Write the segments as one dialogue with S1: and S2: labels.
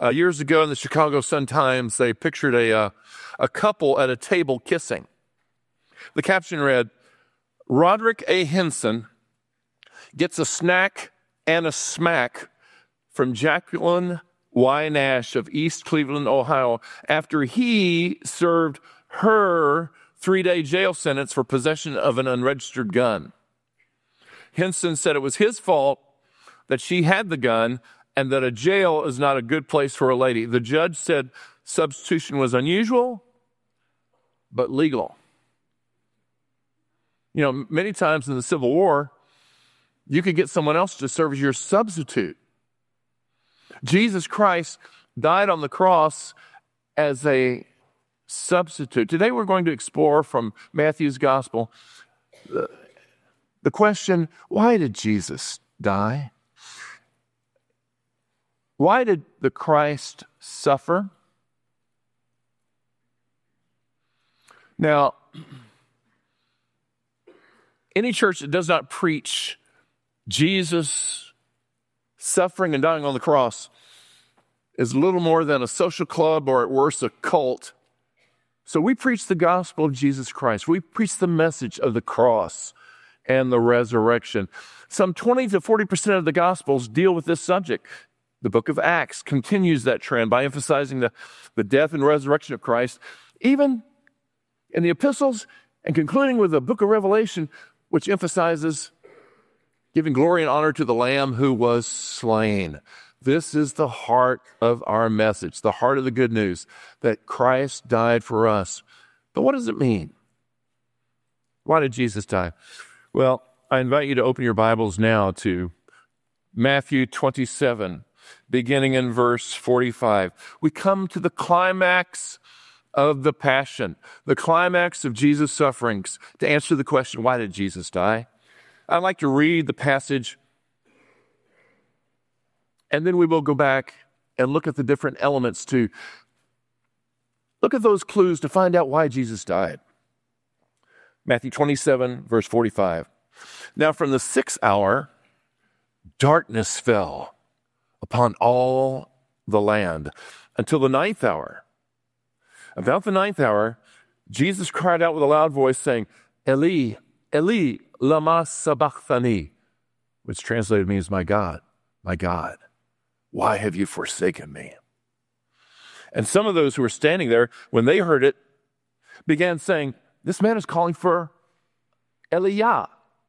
S1: Years ago in the Chicago Sun-Times, they pictured a couple at a table kissing. The caption read, "Roderick A. Henson gets a snack and a smack from Jacqueline Y. Nash of East Cleveland, Ohio, after he served her 3-day jail sentence for possession of an unregistered gun." Henson said it was his fault that she had the gun and that a jail is not a good place for a lady. The judge said substitution was unusual, but legal. You know, many times in the Civil War, you could get someone else to serve as your substitute. Jesus Christ died on the cross as a substitute. Today we're going to explore from Matthew's gospel the question, why did Jesus die? Why did the Christ suffer? Now, any church that does not preach Jesus suffering and dying on the cross is little more than a social club, or at worst, a cult. So we preach the gospel of Jesus Christ. We preach the message of the cross and the resurrection. Some 20 to 40% of the gospels deal with this subject. The book of Acts continues that trend by emphasizing the death and resurrection of Christ. Even in the epistles, and concluding with the book of Revelation, which emphasizes giving glory and honor to the Lamb who was slain. This is the heart of our message, the heart of the good news, that Christ died for us. But what does it mean? Why did Jesus die? Well, I invite you to open your Bibles now to Matthew 27, beginning in verse 45. We come to the climax of the Passion, the climax of Jesus' sufferings, to answer the question, why did Jesus die? I'd like to read the passage, and then we will go back and look at the different elements to look at those clues to find out why Jesus died. Matthew 27, verse 45. Now from the 6th hour, darkness fell upon all the land until the 9th hour. About the 9th hour, Jesus cried out with a loud voice, saying, "Eli, Eli, lama sabachthani," which translated means, my God, why have you forsaken me?" And some of those who were standing there, when they heard it, began saying, "This man is calling for Elijah."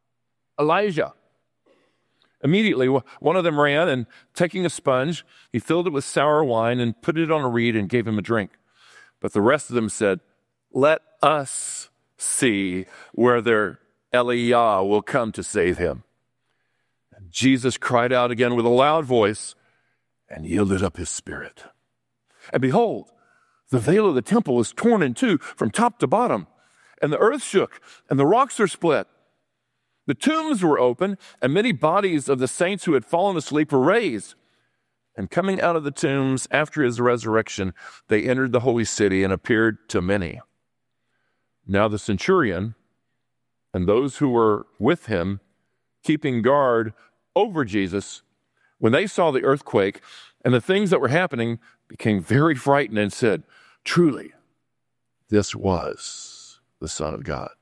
S1: Immediately, one of them ran, and taking a sponge, he filled it with sour wine and put it on a reed and gave him a drink. But the rest of them said, "Let us see whether Elijah will come to save him." And Jesus cried out again with a loud voice and yielded up his spirit. And behold, the veil of the temple was torn in two from top to bottom, and the earth shook, and the rocks were split. The tombs were open, and many bodies of the saints who had fallen asleep were raised. And coming out of the tombs after his resurrection, they entered the holy city and appeared to many. Now the centurion and those who were with him, keeping guard over Jesus, when they saw the earthquake and the things that were happening, became very frightened and said, "Truly, this was the Son of God."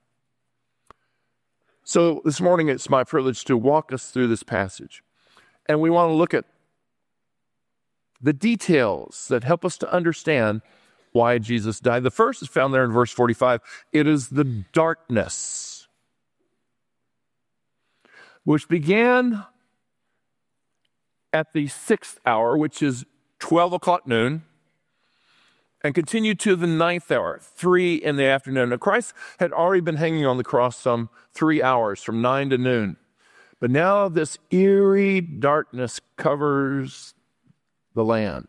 S1: So this morning, it's my privilege to walk us through this passage. And we want to look at the details that help us to understand why Jesus died. The first is found there in verse 45. It is the darkness, which began at the 6th hour, which is 12 o'clock noon, and continued to the 9th hour, 3 in the afternoon. Now, Christ had already been hanging on the cross some 3 hours, from 9 to noon. But now this eerie darkness covers the land.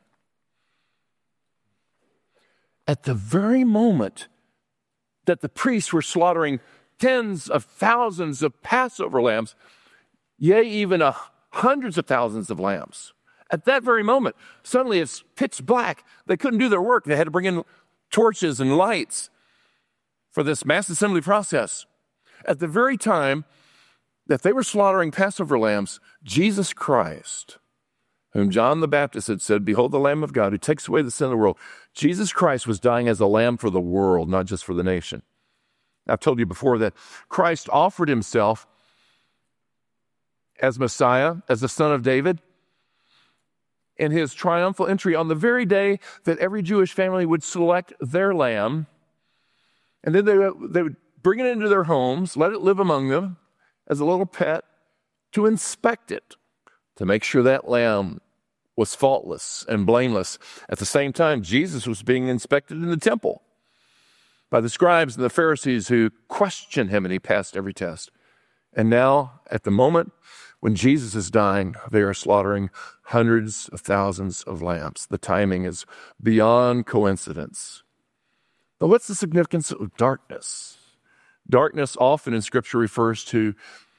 S1: At the very moment that the priests were slaughtering tens of thousands of Passover lambs, yea, even hundreds of thousands of lambs, at that very moment, suddenly it's pitch black. They couldn't do their work. They had to bring in torches and lights for this mass assembly process. At the very time that they were slaughtering Passover lambs, Jesus Christ whom John the Baptist had said, behold the Lamb of God who takes away the sin of the world. Jesus Christ was dying as a lamb for the world, not just for the nation. I've told you before that Christ offered himself as Messiah, as the Son of David, in his triumphal entry on the very day that every Jewish family would select their lamb, and then they would bring it into their homes, let it live among them as a little pet, to inspect it, to make sure that lamb was faultless and blameless. At the same time, Jesus was being inspected in the temple by the scribes and the Pharisees who questioned him, and he passed every test. And now, at the moment when Jesus is dying, they are slaughtering hundreds of thousands of lambs. The timing is beyond coincidence. But what's the significance of darkness? Darkness often in Scripture refers to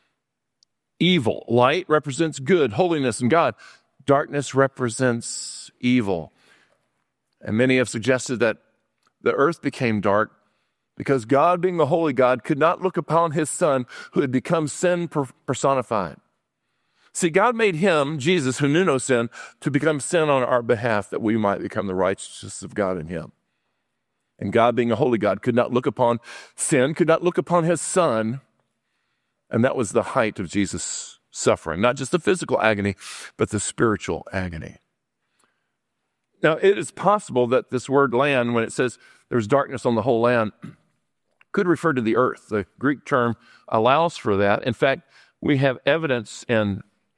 S1: evil. Light represents good, holiness, and God. Darkness represents evil. And many have suggested that the earth became dark because God, being the holy God, could not look upon his Son who had become sin personified. See, God made him, Jesus, who knew no sin, to become sin on our behalf that we might become the righteousness of God in him. And God, being a holy God, could not look upon sin, could not look upon his Son. And that was the height of Jesus' suffering, not just the physical agony, but the spiritual agony. Now, it is possible that this word land, when it says there's darkness on the whole land, could refer to the earth. The Greek term allows for that. In fact, we have evidence in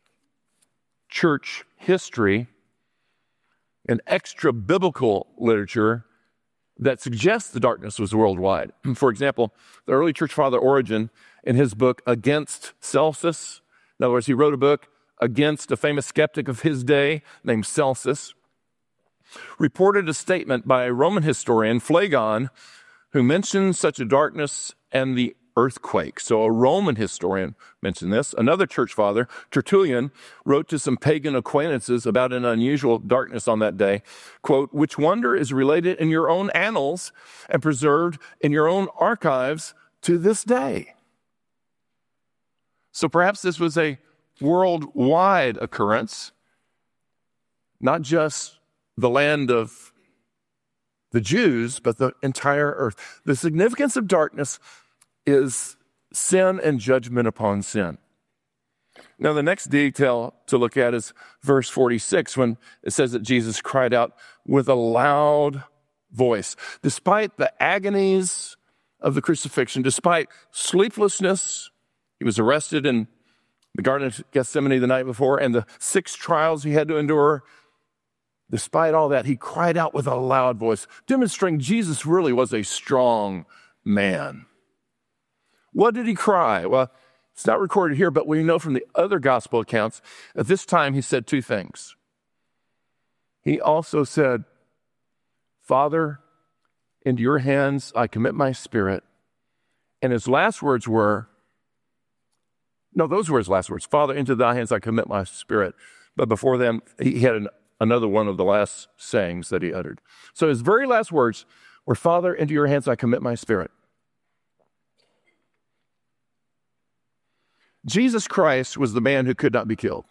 S1: church history and extra-biblical literature that suggests the darkness was worldwide. For example, the early church father Origen, in his book Against Celsus, in other words, he wrote a book against a famous skeptic of his day named Celsus, reported a statement by a Roman historian, Phlegon, who mentioned such a darkness and the earthquake. So a Roman historian mentioned this. Another church father, Tertullian, wrote to some pagan acquaintances about an unusual darkness on that day, quote, which wonder is related in your own annals and preserved in your own archives to this day. So perhaps this was a worldwide occurrence, not just the land of the Jews, but the entire earth. The significance of darkness is sin and judgment upon sin. Now, the next detail to look at is verse 46, when it says that Jesus cried out with a loud voice. Despite the agonies of the crucifixion, despite sleeplessness, he was arrested in the Garden of Gethsemane the night before, and the 6 trials he had to endure. Despite all that, he cried out with a loud voice, demonstrating Jesus really was a strong man. What did he cry? Well, it's not recorded here, but we know from the other gospel accounts, at this time he said 2 things. He also said, Father, into your hands I commit my spirit. And his last words were, no, those were his last words. Father, into thy hands I commit my spirit. But before them, he had another one of the last sayings that he uttered. So his very last words were, Father, into your hands I commit my spirit. Jesus Christ was the man who could not be killed.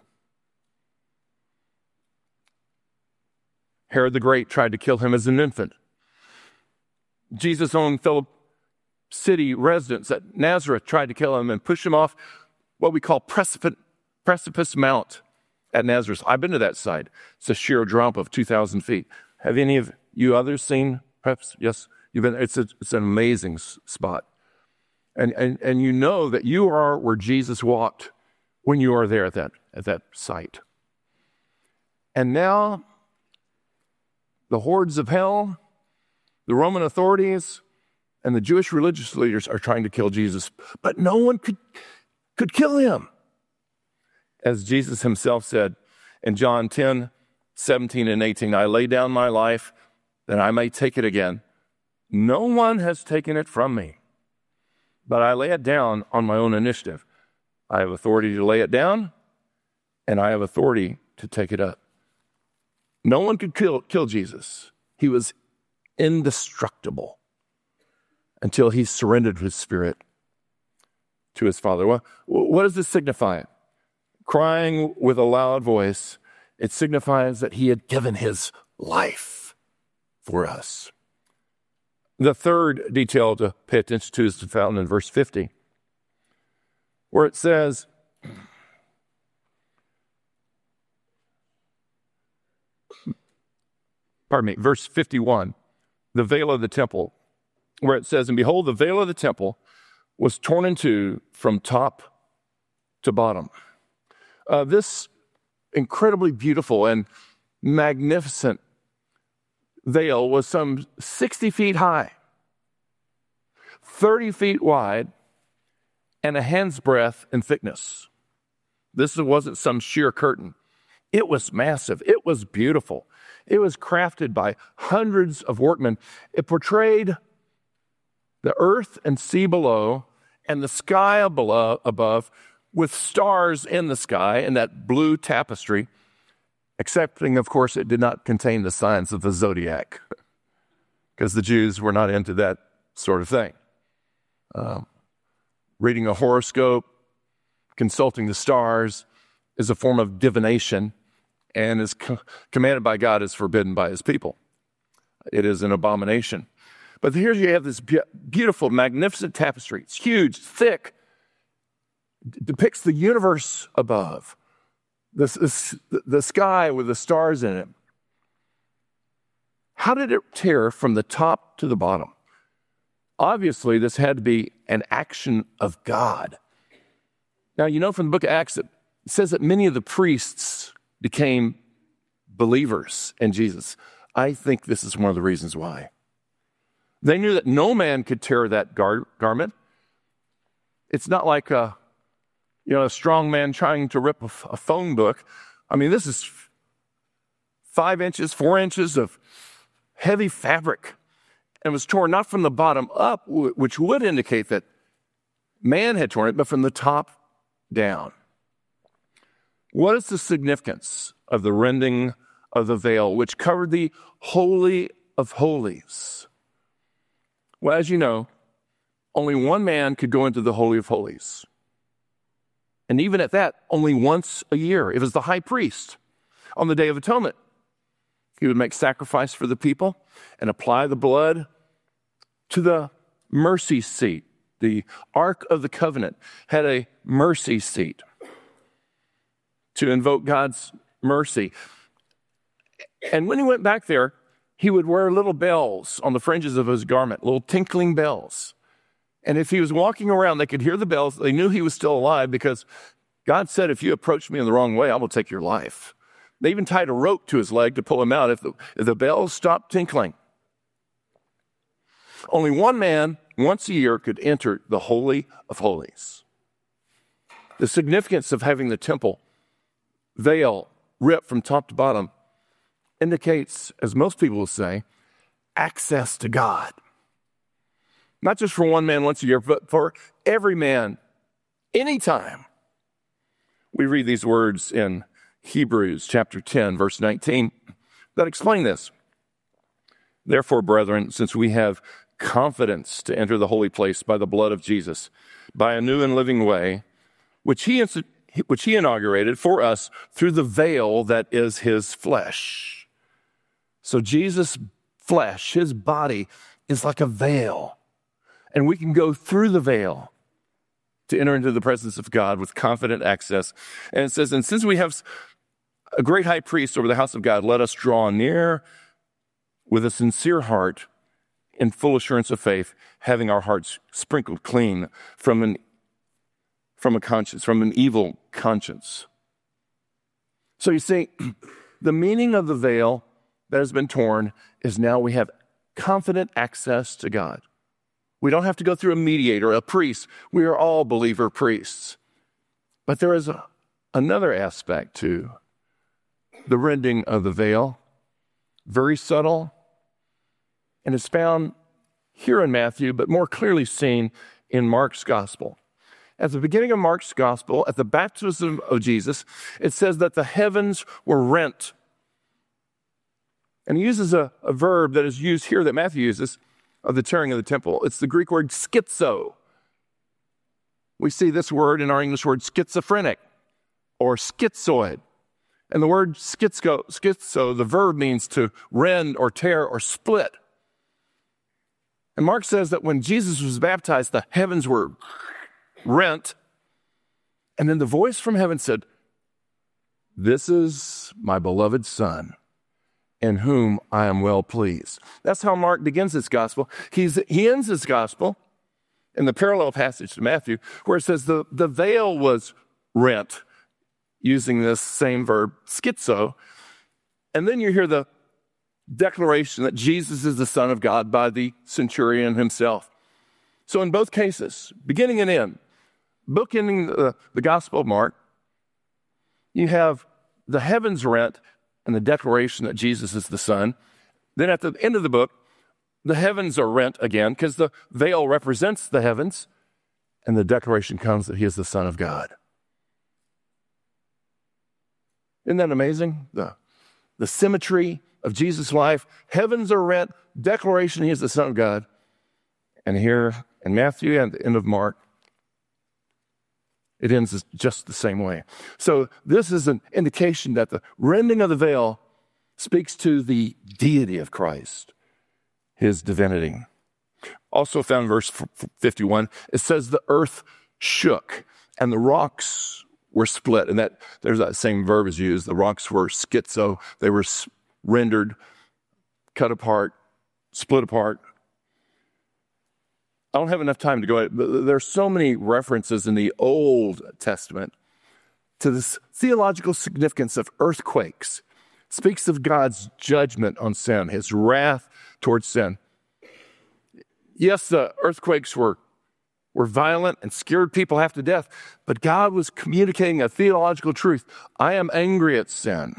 S1: Herod the Great tried to kill him as an infant. Jesus' own fellow city residents at Nazareth tried to kill him and push him off what we call Precipice Mount at Nazareth. I've been to that site. It's a sheer drop of 2,000 feet. Have any of you others seen? Perhaps, yes, you've been. It's an amazing spot. And you know that you are where Jesus walked when you are there at that site. And now the hordes of hell, the Roman authorities, and the Jewish religious leaders are trying to kill Jesus, but no one could kill him. As Jesus himself said in John 10, 17 and 18, I lay down my life that I may take it again. No one has taken it from me, but I lay it down on my own initiative. I have authority to lay it down, and I have authority to take it up. No one could kill Jesus. He was indestructible until he surrendered his spirit to his Father. Well, what does this signify? Crying with a loud voice It signifies that he had given his life for us. The third detail to pay attention to is found in verse 50, where it says, verse 51, the veil of the temple, where it says, and behold, the veil of the temple was torn in two from top to bottom. This incredibly beautiful and magnificent veil was some 60 feet high, 30 feet wide, and a hand's breadth in thickness. This wasn't some sheer curtain. It was massive. It was beautiful. It was crafted by hundreds of workmen. It portrayed the earth and sea below and the sky above with stars in the sky and that blue tapestry, excepting, of course, it did not contain the signs of the zodiac because the Jews were not into that sort of thing. Reading a horoscope, consulting the stars is a form of divination and is commanded by God, is forbidden by his people. It is an abomination. But here you have this beautiful, magnificent tapestry. It's huge, thick, depicts the universe above, the sky with the stars in it. How did it tear from the top to the bottom? Obviously, this had to be an action of God. Now, you know from the book of Acts, it says that many of the priests became believers in Jesus. I think this is one of the reasons why. They knew that no man could tear that garment. It's not like a strong man trying to rip a phone book. I mean, this is 5 inches, 4 inches of heavy fabric, and was torn not from the bottom up, which would indicate that man had torn it, but from the top down. What is the significance of the rending of the veil, which covered the Holy of Holies? Well, as you know, only one man could go into the Holy of Holies. And even at that, only once a year. It was the high priest on the Day of Atonement. He would make sacrifice for the people and apply the blood to the mercy seat. The Ark of the Covenant had a mercy seat to invoke God's mercy. And when he went back there, he would wear little bells on the fringes of his garment, little tinkling bells. And if he was walking around, they could hear the bells. They knew he was still alive because God said, if you approach me in the wrong way, I will take your life. They even tied a rope to his leg to pull him out if the bells stopped tinkling. Only one man, once a year, could enter the Holy of Holies. The significance of having the temple veil ripped from top to bottom indicates, as most people will say, access to God. Not just for one man once a year, but for every man, anytime. We read these words in Hebrews chapter 10, verse 19, that explain this. Therefore, brethren, since we have confidence to enter the holy place by the blood of Jesus, by a new and living way, which he inaugurated for us through the veil that is his flesh. So Jesus' flesh, his body, is like a veil. And we can go through the veil to enter into the presence of God with confident access. And it says, and since we have a great high priest over the house of God, let us draw near with a sincere heart in full assurance of faith, having our hearts sprinkled clean from an evil conscience. So you see, the meaning of the veil that has been torn is now we have confident access to God. We don't have to go through a mediator, a priest. We are all believer priests. But there is another aspect to the rending of the veil, very subtle, and it's found here in Matthew, but more clearly seen in Mark's gospel. At the beginning of Mark's gospel, at the baptism of Jesus, it says that the heavens were rent. And he uses a verb that is used here that Matthew uses of the tearing of the temple. It's the Greek word schizo. We see this word in our English word schizophrenic or schizoid. And the word schizo, the verb means to rend or tear or split. And Mark says that when Jesus was baptized, the heavens were rent. And then the voice from heaven said, "This is my beloved Son, in whom I am well pleased." That's how Mark begins his gospel. He ends his gospel in the parallel passage to Matthew, where it says the veil was rent, using this same verb, schizo. And then you hear the declaration that Jesus is the Son of God by the centurion himself. So in both cases, beginning and end, bookending the Gospel of Mark, you have the heavens rent and the declaration that Jesus is the Son. Then at the end of the book, the heavens are rent again because the veil represents the heavens, and the declaration comes that he is the Son of God. Isn't that amazing? The symmetry of Jesus' life. Heavens are rent, declaration he is the Son of God. And here in Matthew and the end of Mark, it ends just the same way. So this is an indication that the rending of the veil speaks to the deity of Christ, his divinity. Also found in verse 51, it says the earth shook and the rocks were split. And there's that same verb is used. The rocks were schizo. They were rendered, cut apart, split apart. I don't have enough time to go at it, but there's so many references in the Old Testament to this theological significance of earthquakes. It speaks of God's judgment on sin, his wrath towards sin. Yes, the earthquakes were violent and scared people half to death, but God was communicating a theological truth. I am angry at sin.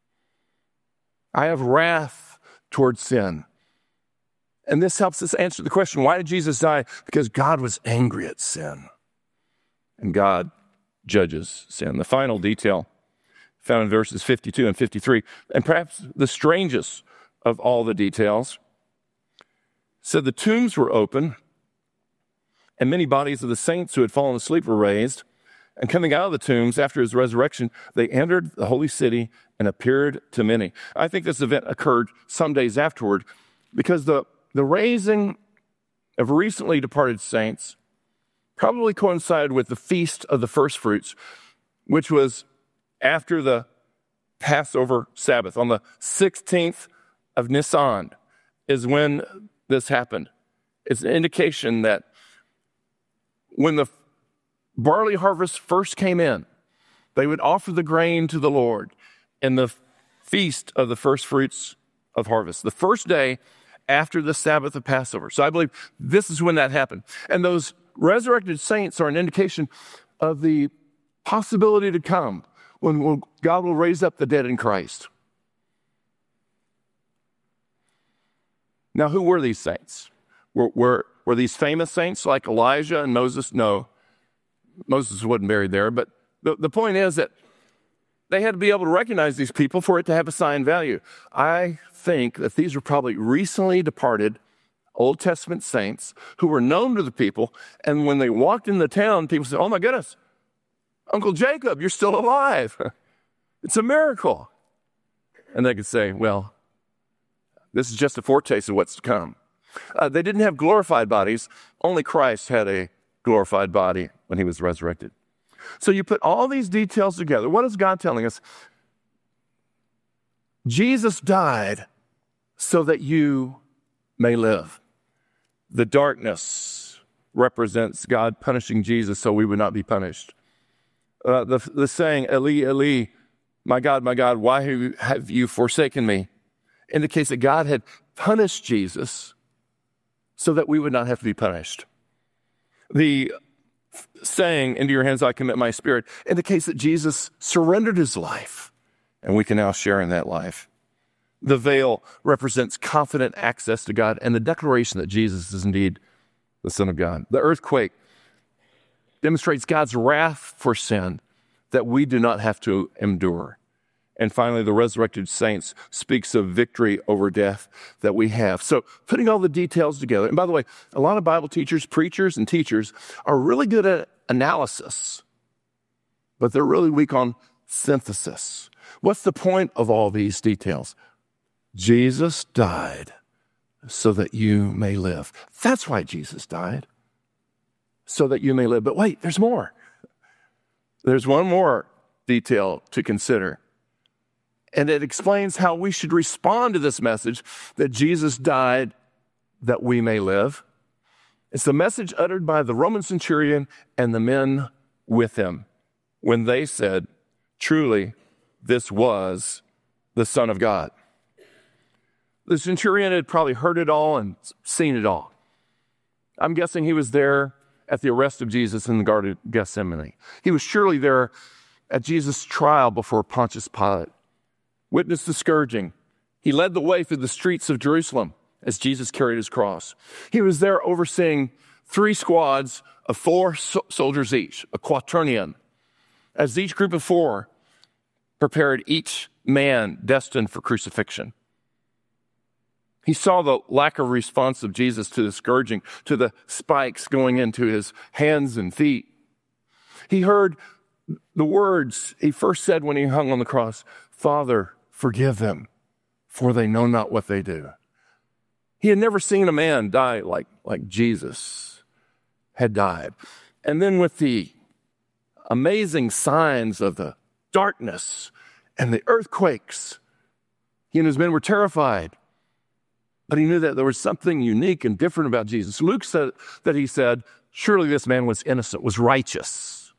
S1: I have wrath towards sin. And this helps us answer the question, why did Jesus die? Because God was angry at sin. And God judges sin. The final detail found in verses 52 and 53, and perhaps the strangest of all the details, said the tombs were open, and many bodies of the saints who had fallen asleep were raised. And coming out of the tombs after his resurrection, they entered the holy city and appeared to many. I think this event occurred some days afterward because the raising of recently departed saints probably coincided with the Feast of the First Fruits, which was after the Passover Sabbath. On the 16th of Nisan is when this happened. It's an indication that when the barley harvest first came in, they would offer the grain to the Lord in the Feast of the First Fruits of Harvest, the first day after the Sabbath of Passover. So I believe this is when that happened. And those resurrected saints are an indication of the possibility to come when God will raise up the dead in Christ. Now, who were these saints? Were these famous saints like Elijah and Moses? No. Moses wasn't buried there. But the point is that they had to be able to recognize these people for it to have a sign value. I think that these were probably recently departed Old Testament saints who were known to the people. And when they walked in the town, people said, "Oh my goodness, Uncle Jacob, you're still alive. It's a miracle." And they could say, well, this is just a foretaste of what's to come. They didn't have glorified bodies. Only Christ had a glorified body when he was resurrected. So you put all these details together. What is God telling us? Jesus died so that you may live. The darkness represents God punishing Jesus so we would not be punished. The saying, "Eli, Eli, my God, why have you forsaken me?" indicates that God had punished Jesus so that we would not have to be punished. The saying, "Into your hands I commit my spirit," indicates that Jesus surrendered his life, and we can now share in that life. The veil represents confident access to God and the declaration that Jesus is indeed the Son of God. The earthquake demonstrates God's wrath for sin that we do not have to endure. And finally, the resurrected saints speaks of victory over death that we have. So putting all the details together, and by the way, a lot of Bible teachers, preachers, and teachers are really good at analysis, but they're really weak on synthesis. What's the point of all these details? Jesus died so that you may live. That's why Jesus died, so that you may live. But wait, there's more. There's one more detail to consider. And it explains how we should respond to this message that Jesus died that we may live. It's the message uttered by the Roman centurion and the men with him when they said, truly, this was the Son of God. The centurion had probably heard it all and seen it all. I'm guessing he was there at the arrest of Jesus in the Garden of Gethsemane. He was surely there at Jesus' trial before Pontius Pilate, witnessed the scourging. He led the way through the streets of Jerusalem as Jesus carried his cross. He was there overseeing 3 squads of 4 soldiers each, a quaternion, as each group of 4 prepared each man destined for crucifixion. He saw the lack of response of Jesus to the scourging, to the spikes going into his hands and feet. He heard the words he first said when he hung on the cross, Father, forgive them, for they know not what they do. He had never seen a man die like Jesus had died. And then with the amazing signs of the darkness and the earthquakes, he and his men were terrified. But he knew that there was something unique and different about Jesus. Luke said that he said, surely this man was innocent, was righteous.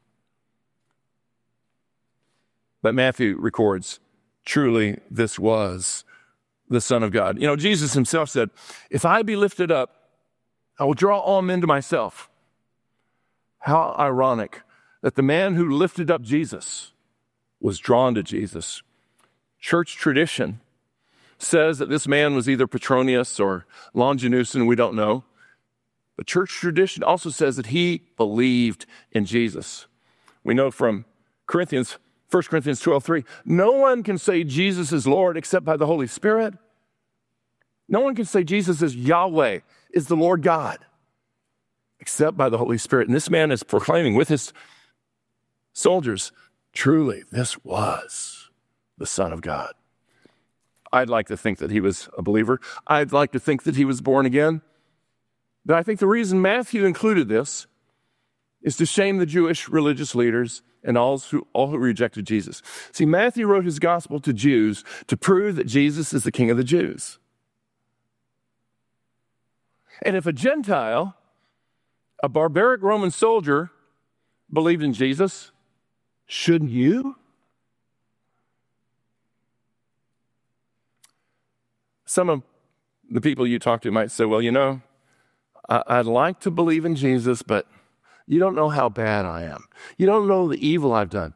S1: But Matthew records, truly this was the Son of God. You know, Jesus himself said, if I be lifted up, I will draw all men to myself. How ironic that the man who lifted up Jesus was drawn to Jesus. Church tradition says that this man was either Petronius or Longinus, and we don't know. But church tradition also says that he believed in Jesus. We know from 1 Corinthians 12:3, no one can say Jesus is Lord except by the Holy Spirit. No one can say Jesus is Yahweh, is the Lord God, except by the Holy Spirit. And this man is proclaiming with his soldiers, truly, this was the Son of God. I'd like to think that he was a believer. I'd like to think that he was born again. But I think the reason Matthew included this is to shame the Jewish religious leaders and all who rejected Jesus. See, Matthew wrote his gospel to Jews to prove that Jesus is the King of the Jews. And if a Gentile, a barbaric Roman soldier, believed in Jesus, shouldn't you? Some of the people you talk to might say, well, you know, I'd like to believe in Jesus, but you don't know how bad I am. You don't know the evil I've done.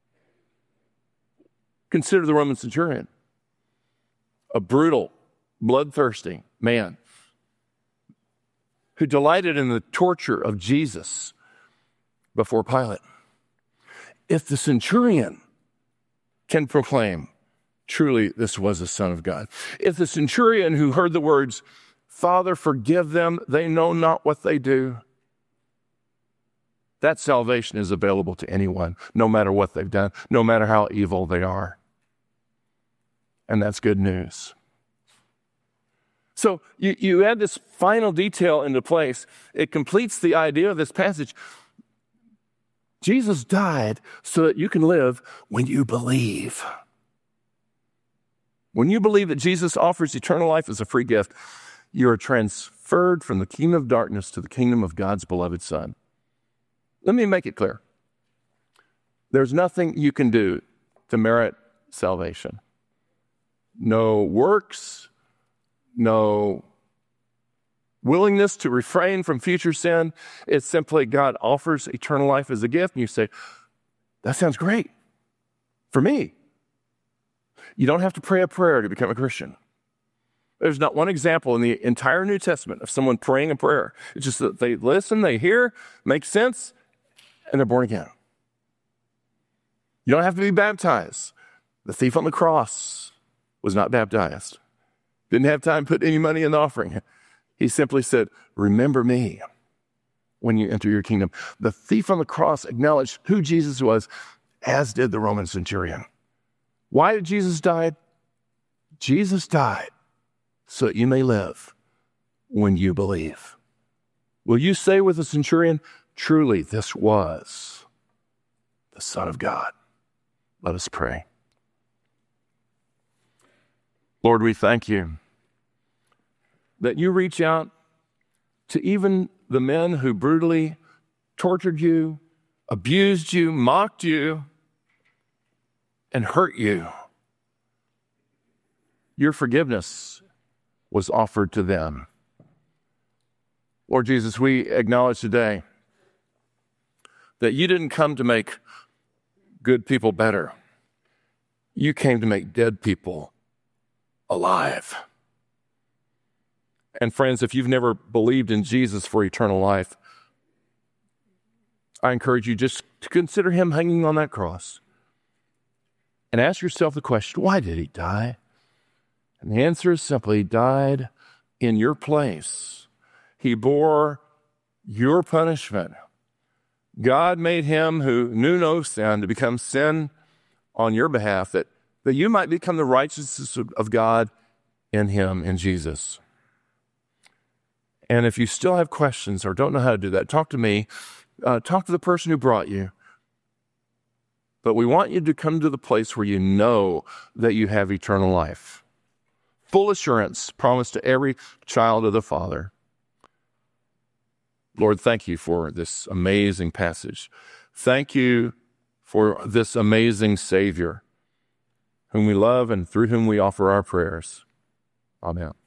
S1: Consider the Roman centurion, a brutal, bloodthirsty man who delighted in the torture of Jesus before Pilate. If the centurion can proclaim, truly, this was the Son of God. If the centurion who heard the words, Father, forgive them, they know not what they do, that salvation is available to anyone, no matter what they've done, no matter how evil they are. And that's good news. So you add this final detail into place. It completes the idea of this passage. Jesus died so that you can live when you believe. When you believe that Jesus offers eternal life as a free gift, you are transferred from the kingdom of darkness to the kingdom of God's beloved Son. Let me make it clear. There's nothing you can do to merit salvation. No works, no willingness to refrain from future sin. It's simply God offers eternal life as a gift, and you say, that sounds great for me. You don't have to pray a prayer to become a Christian. There's not one example in the entire New Testament of someone praying a prayer. It's just that they listen, they hear, makes sense, and they're born again. You don't have to be baptized. The thief on the cross was not baptized. Didn't have time to put any money in the offering. He simply said, remember me when you enter your kingdom. The thief on the cross acknowledged who Jesus was, as did the Roman centurion. Why did Jesus die? Jesus died so that you may live when you believe. Will you say with the centurion, truly this was the Son of God? Let us pray. Lord, we thank you that you reach out to even the men who brutally tortured you, abused you, mocked you, and hurt you. Your forgiveness was offered to them. Lord Jesus, we acknowledge today that you didn't come to make good people better. You came to make dead people alive. And friends, if you've never believed in Jesus for eternal life, I encourage you just to consider him hanging on that cross and ask yourself the question, why did he die? And the answer is simply, he died in your place. He bore your punishment. God made him who knew no sin to become sin on your behalf, that you might become the righteousness of God in him, in Jesus. And if you still have questions or don't know how to do that, talk to me. Talk to the person who brought you. But we want you to come to the place where you know that you have eternal life. Full assurance promised to every child of the Father. Lord, thank you for this amazing passage. Thank you for this amazing Savior, whom we love and through whom we offer our prayers. Amen.